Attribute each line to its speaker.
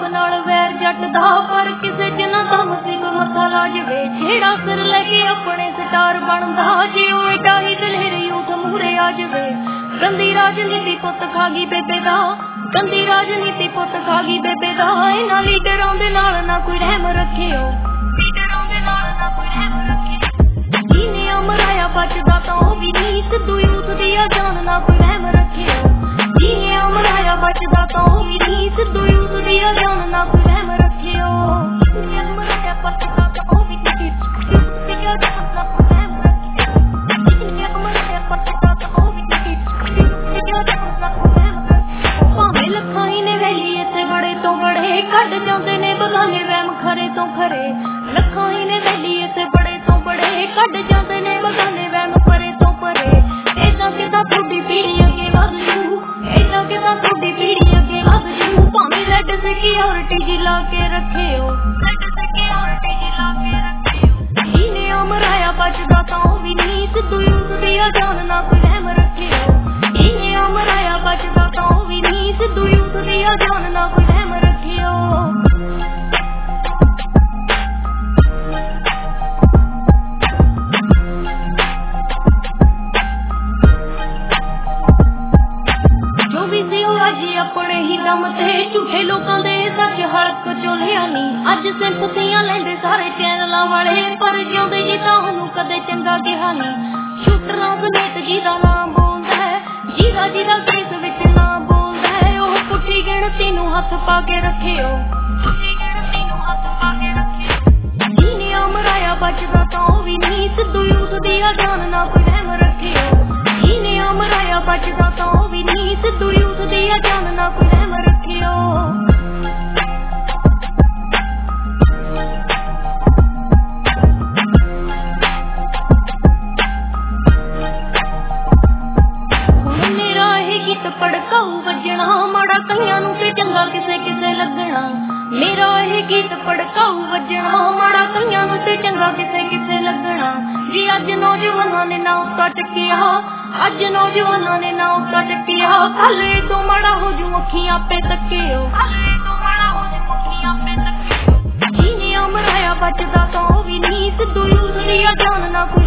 Speaker 1: ਪੰਜਾਬ ਨਾਲ ਵੈਰ ਜੱਟ ਦਾ ਪਰ ਕਿਸੇ ਚ ਨਾ ਦਮ ਸੀ ਕੋਈ ਮੱਥਾ ਲਾ ਜਾਵੇ ਛੇੜਾ ਸਿਰ ਲੈ ਕੇ ਆਪਣੇ ਸਟਾਰ ਬਣਦਾ ਜੇ ਉਹ ਏਡਾ ਹੀ ਦਲੇਰ ਯੂਥ ਮੂਹਰੇ ਆ ਜਾਵੇ ਗੰਦੀ ਰਾਜਨੀਤੀ ਪੁੱਤ ਖਾ ਗਈ ਬੇਬੇ ਦਾ ਗੰਦੀ ਰਾਜਨੀਤੀ ਪੁੱਤ ਖਾ ਗਈ ਬੇਬੇ ਦਾ ਇਹਨਾਂ ਲੀਡਰਾਂ ਦੇ ਨਾਲ ਨਾ ਕੋਈ ਰਹਿਮ ਰੱਖਿਓ ਲੀਡਰਾਂ ਦੇ ਨਾਲ ਨਾ ਕੋਈ ਰਹਿਮ ਰੱਖਿਓ ਜਿਹਨੇ ਅਮਰਾਇਆ ਬਚਦਾ ਤਾਂ ਉਹ ਵੀ ਨਹੀਂ ਸਿੱਧੂ ਯੂਥ ਦੀ ਆ ਜਾਨ ਨਾ ਕੋਈ ਰਹਿਮ ਰੱਖਿਓ ਜਿਹਨੇ ਅਮਰਾਇਆ ਬਚਦਾ ਤਾਂ ਉਹ ਵੀ ਨਹੀਂ ਸਿੱਧੂ ਯੂਥ ਦੀ ਆ ਜਾਨ ਨਾ ਕੋਈ ਰਹਿਮ ਰੱਖਿਓ ਜਿਹਨੇ ਅਮਰਾਇਆ ਬਚਦਾ ਤਾਂ ਉਹ ਵੀ ਨਹੀਂ ਸਿੱਧੂ ਦੀ ਆ ਜਾਨ ਨਾ ਕੋਈ ਰਹਿਮ ਰੱਖਿਓ ਜਿਹਨੇ ਅਮਰਾਇਆ ਬਚਦਾ ਤਾਂ ਉਹ ਵੀ ਨਹੀਂ ਸਿੱਧੂ ਦੀ ਆ ਜਾਨ ਨਾ ਕੋਈ ਰਹਿਮ ਰੱਖਿਓ ਭਾਵੇਂ ਲੱਖਾਂ ਹੀ ਨੇ ਵੈਲੀ ਇੱਥੇ ਬੜੇ ਤੋਂ ਬੜੇ ਕੱਢ ਜਾਂਦੇ ਨੇ ਬਗਾਨੇ ਵਹਿਮ ਖਰੇ ਤੋਂ ਖਰੇ ਲੱਖਾਂ ਹੀ ਨੇ ਵੈਲੀ ਇੱਥੇ ਬੜੇ ਤੋਂ ਬੜੇ ਕੱਢ ਜਾਂਦੇ ਨੇ ਬਗਾਨੇ ਵਹਿਮ ਪਰੇ ਤੋਂ ਪਰੇ ਏਦਾਂ ਕਿਦਾਂ ਤੁਹਾਡੀ ਪੀੜੀ ਅੱਗੇ ਵਧ ਜੂ ਏਦਾਂ ਕਿਦਾਂ ਤੁਹਾਡੀ ਪੀੜੀ ਅੱਗੇ ਵਧ ਜੂ ਭਾਵੇਂ ਰੈੱਡ ਸਿਕਿਉਰਿਟੀ ਜੀ ਲਾ ਕੇ ਰੱਖਿਓ ਰੈੱਡ ਸਿਕਿਉਰਿਟੀ ਜੀ ਲਾ ਕੇ ਰੱਖਿਓ ਜਿਹਨੇ ਅਮਰਾਇਆ ਬਚਦਾ ਤਾਂ ਉਹ ਵੀ ਨਹੀਂ ਸਿੱਧੂ ਯੂਥ ਦੀ ਆ ਜਾਨ ਨਾ ਕੋਈ ਰਹਿਮ ਰੱਖਿਓ ਜਿਹਨੇ ਅਮਰਾਇਆ ਬਚਦਾ ਤਾਂ ਉਹ ਵੀ ਨਹੀਂ ਸਿੱਧੂ ਯੂਥ ਦੀ ਆ ਜਾਨ ਨਾ ਕੋਈ ਰਹਿਮ ਰੱਖਿਓ ਆਪਣੇ ਹੀ ਦਮ ਤੇ ਝੂਠੇ ਲੋਕਾਂ ਦੇ ਸੱਚ ਹਲਕ ਚੋਲਿਆ ਨੀ ਅੱਜ ਸਿੰਪਤੀਆਂ ਲੈਂਦੇ ਸਾਰੇ ਚੈਨਲਾਂ ਵਾਲੇ ਪਰ ਜਿਉਂਦੇ ਜੀ ਤੁਹਾਨੂੰ ਕਦੇ ਚੰਗਾ ਕਿਹਾ ਨੀ ਸ਼ੂਟਰਾਂ ਸਮੇਤ ਜਿਹਦਾ ਨਾਮ ਬੋਲਦਾ ਹੈ ਜਿਹਦਾ ਕੇਸ ਵਿੱਚ ਨਾਮ ਬੋਲਦਾ ਹੈ ਉਹ ਪੁੱਠੀ ਗਿਣਤੀ ਨੂੰ ਹੱਥ ਪਾ ਕੇ ਰੱਖਿਓ ਪੁੱਠੀ ਗਿਣਤੀ ਨੂੰ ਹੱਥ ਪਾ ਕੇ ਰੱਖਿਓ ਜਿਹਨੇ ਅਮਰਾਇਆ ਬਚਦਾ ਤਾਂ ਉਹ ਵੀ ਨਹੀਂ ਸਿੱਧੂ ਯੂਥ ਦੀ ਆ ਜਾਨ ਨਾ ਕੋਈ ਰਹਿਮ ਰੱਖਿਓ ਜਿਹਨੇ ਅਮਰਾਇਆ ਬਚਦਾ ਤਾਂ ਉਹ ਵੀ ਨਹੀਂ ਸਿੱਧੂ ਯੂਥ ਦੀ ਆ ਜਾਨ ਨਾ ਕੋਈ ਰਹਿਮ ਰੱਖਿਓ ਹੁਣ ਮੇਰਾ ਇਹ ਗੀਤ ਪੜਕਾਊ ਵੱਜਣਾ ਮਾੜਾ ਕਈਆਂ ਨੂੰ ਤੇ ਚੰਗਾ ਕਿਸੇ ਕਿਸੇ ਲੱਗਣਾ ਮੇਰਾ ਇਹ ਗੀਤ ਪੜਕਾਊ ਵੱਜਣਾ ਮਾੜਾ ਕਈਆਂ ਨੂੰ ਤੇ ਚੰਗਾ ਕਿਸੇ ਕਿਸੇ ਲੱਗਣਾ ਜੀ ਅੱਜ ਨੌਜਵਾਨਾਂ ਨੇ ਨਾ ਉੱਤਾ ਚੱਕਿਆ ਅੱਜ ਨੌਜਵਾਨਾਂ ਨੇ ਨਾ ਉੱਤਾ ਚੱਕਿਆ ਕੱਲੇ ਤੋਂ ਮਾੜਾ ਹੋ ਜੂ ਅੱਖੀਆਂ ਆਪੇ ਤੱਕਿਓ ਕੱਲੇ ਤੋਂ ਮਾੜਾ ਹੋ ਜੂ ਅੱਖੀਆਂ ਆਪੇ ਤੱਕਿਓ ਜਿਹਨੇ ਅਮਰਾਇਆ ਬਚਦਾ ਤਾਂ ਉਹ ਵੀ ਨਹੀਂ ਸਿੱਧੂ ਯੂਥ ਦੀ ਆ ਜਾਨ ਨਾ